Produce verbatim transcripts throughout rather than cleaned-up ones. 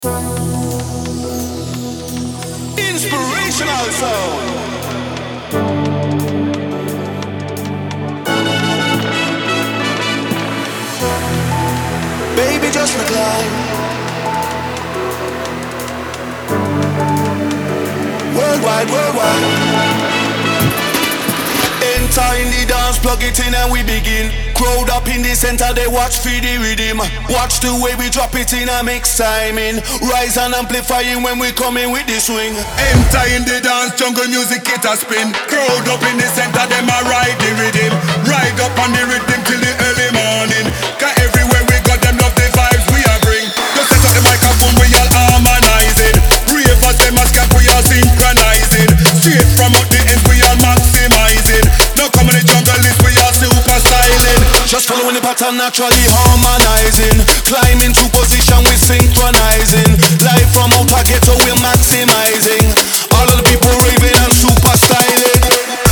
Inspirational sound. Baby, just recline. Worldwide, worldwide. Enter in the dance, plug it in and we begin. Crowd up in the center, they watch for the rhythm. Watch the way we drop it in a mix timing. Rise and amplifying when we come in with the swing. Enter in the dance, jungle music it a spin. Crowd up in the center, them a ride the rhythm. Ride up on the rhythm till the early morning. Cause everywhere we go, them love the vibes we a bring. Just set up the microphone, we all harmonizing. Ravers, them a scamp, we all synchronizing. Straight from out the end, we all maximizing. Now come in the jungle list, we all super styling. Just following the pattern, naturally harmonizing. Climbing to position, we synchronizing. Live from outer ghetto, we're maximizing. All of the people raving and super styling.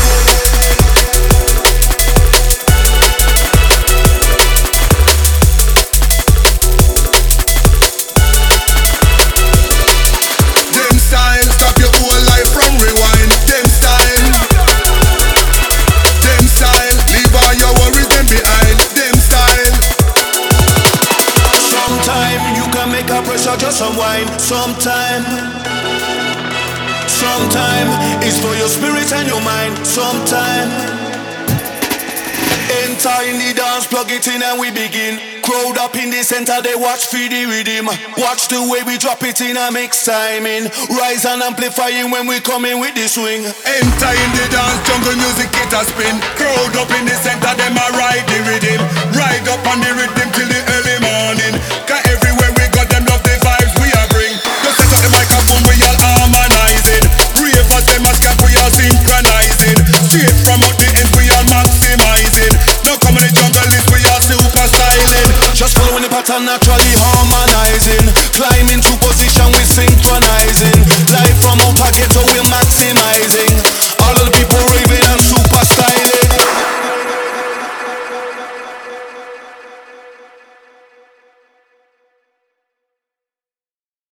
Them style, stop your whole life from rewind. Them style, them style, leave all your worries them behind. Them style. Sometime you can make a pressure just unwind. Sometime, sometime it's for your spirit and your mind. Sometime, enter in the dance, plug it in and we begin. Crowd up in the center, they watch for the rhythm. Watch the way we drop it in a mix timing. Rise and amplifying when we come in with the swing. Enter in the dance, jungle music it a spin. Crowd up in the center, them a ride the rhythm. Ride up on the rhythm till the early morning. Cause everywhere we go, them love the vibes we a bring. Just set up the microphone, we all harmonizing. Ravers, them a scamp, we all synchronizing. Straight from out the end, we all maximizing. Now come in the jungle list, we all super styling. Just following the pattern, naturally harmonizing. Climbing